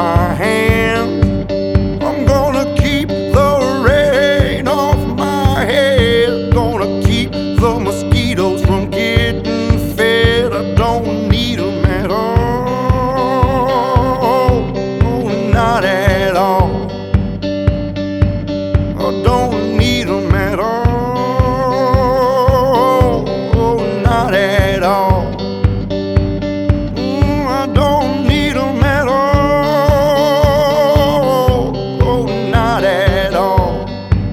my hands. I'm gonna keep the rain off my head. Gonna keep the mosquitoes from getting fed. I don't need them at all. Oh, not at all. I don't need them at all. Oh, not at all. I don't need them at all. Oh, not at all.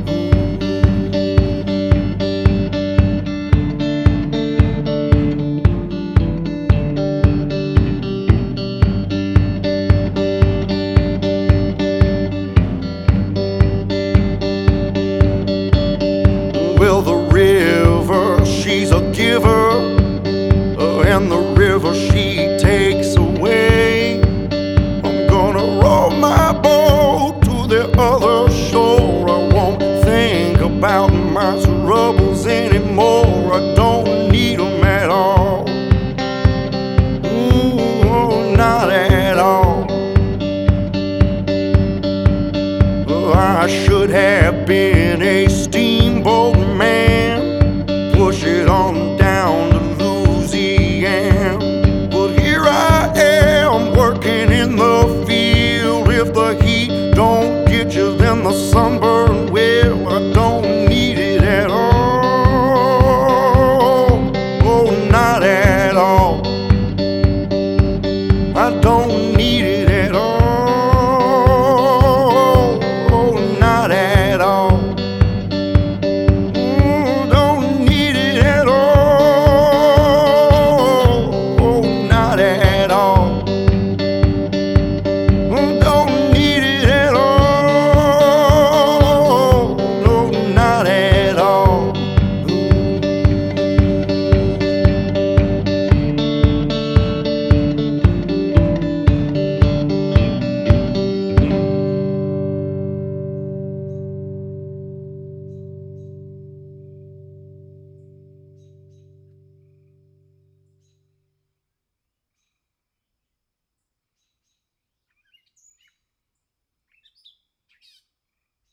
Well, the river, she's a giver, and the river she takes away. I'm gonna row my boat to the other shore. I won't think about my troubles anymore. I don't need them at all. Ooh, not at all. I should have been